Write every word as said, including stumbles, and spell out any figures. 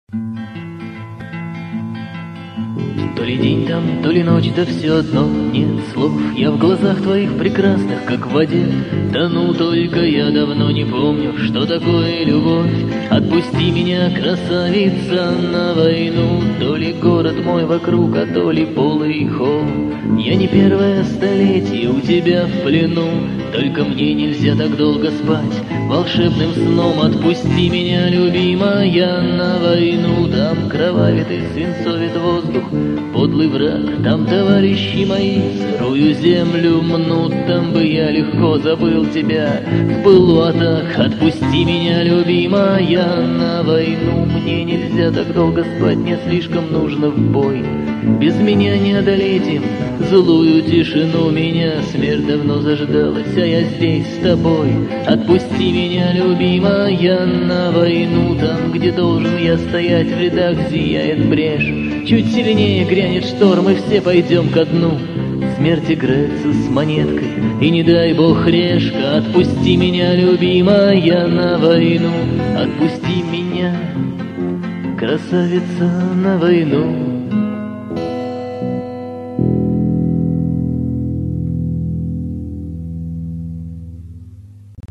То ли день там, то ли ночь, да все одно, нет слов. Я в глазах твоих прекрасных, как в воде, тону, только я давно не помню, что такое любовь. Отпусти меня, красавица, на войну. То ли город мой вокруг, а то ли полый холм. Я не первое столетие у тебя в плену, только мне нельзя так долго спать волшебным сном. Отпусти меня, любимая, на войну. Там кровавит и свинцовит воздух подлый враг, там товарищи мои сырую землю мнут. Там бы я легко забыл тебя в пылу атак. Отпусти меня, любимая, на войну. Мне нельзя так долго спать, мне слишком нужно в бой. Без меня не одолеть им злую тишину. Меня смерть давно заждалась, а я здесь с тобой. Отпусти меня, любимая, на войну. Там, где должен я стоять, в рядах зияет брешь. Чуть сильнее грянет шторм, и все пойдем ко дну. Смерть играется с монеткой, и не дай бог решка. Отпусти меня, любимая, на войну. Отпусти меня, красавица, на войну.